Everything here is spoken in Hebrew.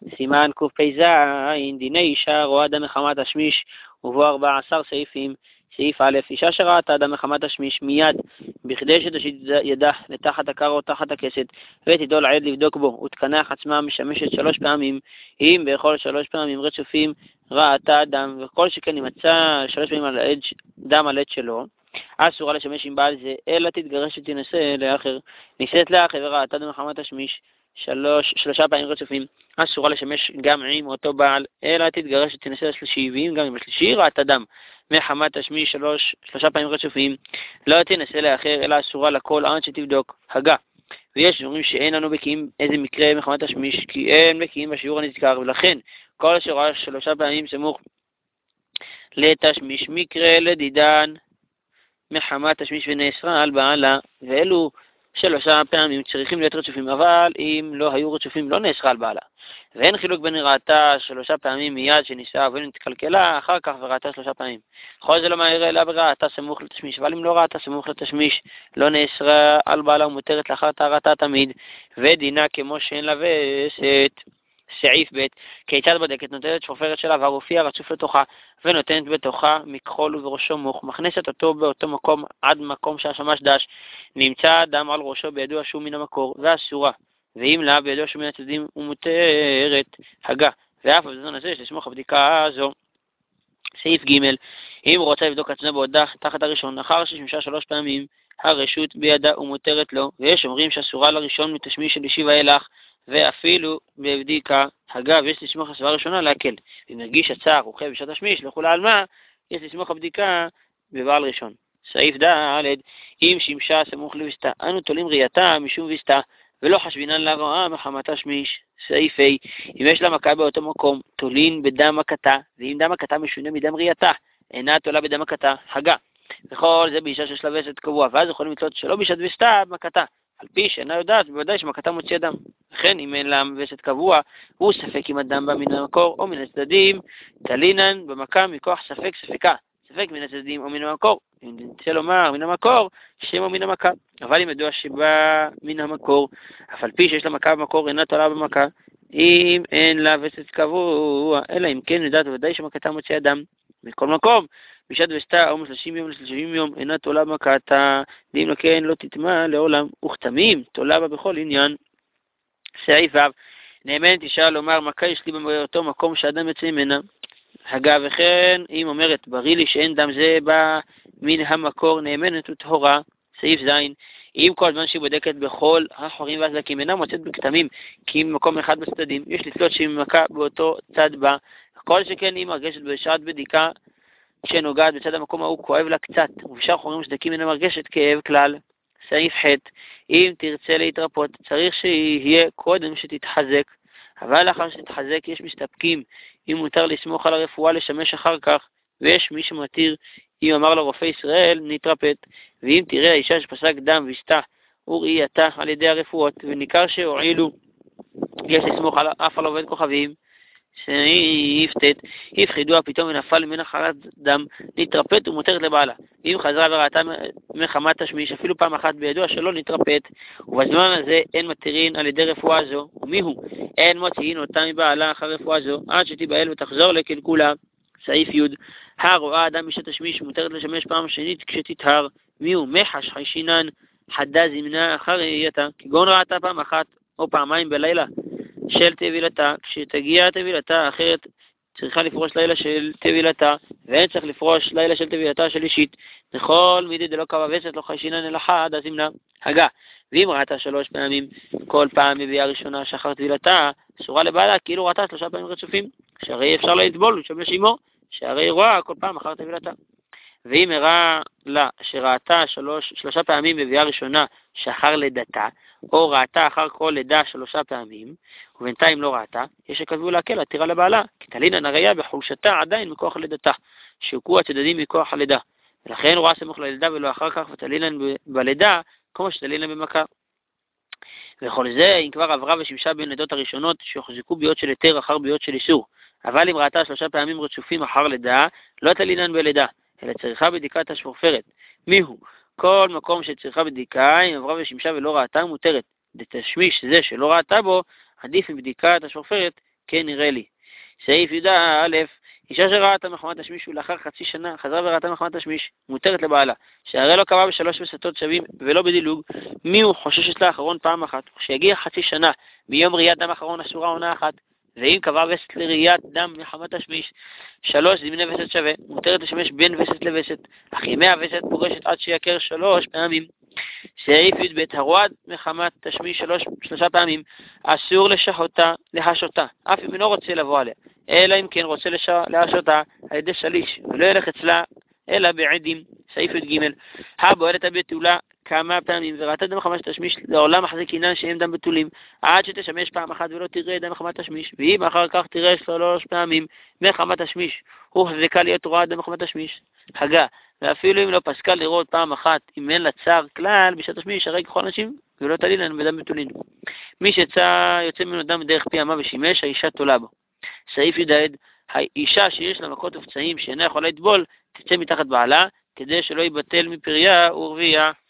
סימן קפ"ז, דיני אישה רואה אדם מחמת השמיש, ובו 14 סעיפים. סעיף א', אישה שראתה אדם מחמת השמיש מיד, בכדי שתשיט ידה לתחת הקר או תחת הכסת, ותדול עד לבדוק בו, ותקנח עצמה משמשת 3 פעמים, אם בכל 3 פעמים רצופים ראתה דם, וכל שכן נמצא 3 פעמים על דם על עד שלו, אסורה לשמש עם בעל זה, אלא תתגרש ותנסה לאחר. נישאת לאחר וראתה אדם מחמת השמיש 3 פעמים רצופים, אסורה לשמש גם עם אותו בעל, אלא תתגרש ותנסה לשלישי, ואם גם עם השלישי ראתה דם מחמת השמיש 3 פעמים רצופים, לא תנסה לאחר, אלא אסורה לכל עד שתבדוק. הגה. ויש אומרים שאין לנו בקיאים איזה מקרה מחמת השמיש, כי אין בקיאים בשיעור הנזכר, ולכן כל אשר ראה 3 פעמים סמוך לתשמיש מקרה לדידן מחמת השמיש ונאסרה על בעלה, ואלו 3 פעמים צריכים להיות רצופים, אבל אם לא היו רצופים לא נאסרה על בעלה. ואין חילוק בין ראתה 3 פעמים מיד שניסה ובין נתקלקלה אחר כך וראתה 3 פעמים. כל זה לא מהיר אלא וראתה סמוך לתשמיש, אבל אם לא ראתה סמוך לתשמיש לא נאסרה על בעלה ומותרת לאחר טהרתה תמיד, ודינה כמו שאין לה וסת. סעיף ב', כיצד בודקת? נותנת שופרת שלה והרופיה רצוף לתוכה, ונותנת בתוכה מכחול ובראשו מוך, מכנסת אותו באותו מקום עד מקום שהשמש דש, נמצא דם על ראשו בידוע שהוא מן המקור, ואסורה, ואם לה בידוע שהוא מן הצדדים ומותרת. הגה. ואף בזמן הזה יש לסמוך הבדיקה הזו. סעיף ג', אם רוצה לבדוק עצמה בעודה תחת הראשון, אחר ששימשה 3 פעמים, הרשות בידה ומותרת לו, ויש אומרים שאסורה לראשון מתשמיש של ישיבה אלך, ואפילו בבדיקה. אגב, יש לסמוך הסברה ראשונה להקל. אם נרגיש הצער הוא חייב בשעת השמיש, לכולה על מה, יש לסמוך הבדיקה בבעל ראשון. סעיף ד', אם שימשה סמוך לווסתה, אנו תולים ראייתה משום וסתה, ולא חשבינן לרעה מחמת השמיש. סעיף ה', אם יש לה מכה באותו מקום, תולין בדם מכתה, ואם דם מכתה משונה מדם ראייתה, אינה תולה בדם מכתה. הגה. וכל זה באישה שיש לה וסת קבוע, ואז יכולים לתלות שלא בשעת וסתה מכתה. על פי שאינה יודעת, בוודאי שמכתה מוציא דם. לכן, אם אין לה וסת קבוע, הוא ספק אם הדם בא מן המקור או מן הצדדים, תלינן במכה מכוח ספק ספקה. ספק מן הצדדים או מן המקור. אם נצא לומר מן המקור, שם או מן המכה. אבל אם ידוע שבא מן המקור, אף על פי שיש לה מכה במקור, אינה תולה במכה, אם אין לה וסת קבוע, אלא אם כן יודעת בוודאי שמכתה מוציא דם. מכל מקום, בשעת וסתה או מ30 יום ל30 יום אינה תולה מכתה, ואם לא כן לא תטמא לעולם, וכתמים תולה בה בכל עניין. סעיף ו', נאמנת אישה לומר מכה יש לי באותו מקום שאדם יוצא ממנה. אגב, וכן אם אומרת בריא לי שאין דם זה בא מן המקור, נאמנת וטהורה. סעיף ז', אם כל זמן שהיא בודקת בכל החורים והזלקים אינה מוצאת בכתמים כי מקום אחד בצדדים, יש לתלות שהיא מכה באותו צד בה. כל שכן היא מרגשת בשעת בדיקה שנוגעת בצד המקום ההוא כואב לה קצת, ובשאר חורים סדקים אינה מרגשת כאב כלל. סעיף ח', אם תרצה להתרפות צריך שיהיה קודם שתתחזק, אבל לאחר שתתחזק יש מסתפקים אם מותר לסמוך על הרפואה לשמש אחר כך, ויש מי שמתיר אם אמר לרופא ישראל נתרפת. ואם תראה האישה שפסק דם וסתה וראייתה על ידי הרפואות וניכר שהועילו, יש לסמוך אף על עובד כוכבים. סעיף ט', הפחידוה פתאום ונפל ממנה חרת דם, נתרפת ומותרת לבעלה. ואם חזרה וראתה מחמת תשמיש אפילו פעם אחת בידוע שלא נתרפת, ובזמן הזה אין מתירין על ידי רפואה זו, ומיהו? אין מוציאין אותה מבעלה אחר רפואה זו עד שתיבהל ותחזור לקלקולה. סעיף י', הרואה אדם בשעת תשמיש מותרת לשמש פעם שנית כשתתהר. מיהו? מחש חיישינן חדה זמנה אחר ראייתה, כגון ראתה פעם אחת או פעמיים בלילה של תבילתה, כשתגיע תבילתה אחרת צריכה לפרוש לילה של תבילתה, ואין צריך לפרוש לילה של תבילתה של אישית. וכל מידי דלא קבע וסת לא חיישינן אלא חד הזמנה. הגה. ואם ראתה 3 פעמים כל פעם מביאה ראשונה שאחר תבילתה, אסורה לבעלה כאילו ראתה 3 פעמים רצופים, שהרי אפשר לה לטבול ולשמש עמו, שהרי רואה כל פעם אחר תבילתה. ואם הראה לה שראתה 3 פעמים מביאה ראשונה שאחר לידתה, או ראתה אחר כל לידה 3 פעמים, ובינתיים לא ראתה, יש שכתבו להקל עתירה לבעלה, כי תלינן הראיה בחולשתה עדיין מכוח לידתה, שהוכו הצדדים מכוח הלידה, ולכן רואה סמוך ללידה ולא אחר כך, ותלינן בלידה כמו שתלינן במכה. וכל זה אם כבר עברה ושימשה בין לידות הראשונות שהוחזקו ביות של היתר אחר ביות של איסור, אבל אם ראתה 3 פעמים רצופים אחר לידה, לא תלינן בלידה, אלא צריכה בדיקת השפורפרת. מיהו? כל מקום שצריכה בדיקה, אם עברה ושימשה ולא ראתה, מותרת. לתשמיש זה שלא ראתה בו, עדיף מבדיקת השפורפרת, כן נראה לי. סעיף י"א, אישה שראתה מחמת תשמיש ולאחר חצי שנה חזרה וראתה מחמת תשמיש, מותרת לבעלה, שהרי לא קבע בשלוש וסתות שווים ולא בדילוג, מי הוא חוששת לאחרון פעם אחת, כשיגיע חצי שנה מיום ראיית דם אחרון אסורה עונה אחת, ואם קבע וסת לראיית דם מחמת תשמיש, 3 זמני וסת שווה, מותרת לשמש בין וסת לווסת, אך ימי הווסת פורשת עד שיקר 3 פעמים. סעיף י"ב, הרואה מחמת תשמיש 3 פעמים, אסור להשותה, אף אם אינו רוצה לבוא עליה, אלא אם כן רוצה להשותה על ידי שליש, ולא ילך אצלה אלא בעדים. סעיף י"ג, הבועלת הבתולה כמה פעמים וראתה דם מחמת תשמיש, לעולם מחזיק עינן שהם דם בתולים, עד שתשמש פעם אחת ולא תראה דם מחמת תשמיש, ואם אחר כך תראה 3 פעמים מחמת תשמיש, הוא חזקה להיות רואה דם מחמת תשמיש. הגה, ואפילו אם לא פסקה לראות פעם אחת, אם אין לה צער כלל בשעת תשמיש, הרי ככל אנשים ולא תלין לנו בדם בתולין. מי יוצא ממנו דם דרך פי אמה ושימש, האישה תולה בו. סעיף י"ד, האישה שיש לה מכות ופצעים שאינה יכולה לטבול, תצא מתחת בעלה, כדי שלא יבטל מפריה ורבייה.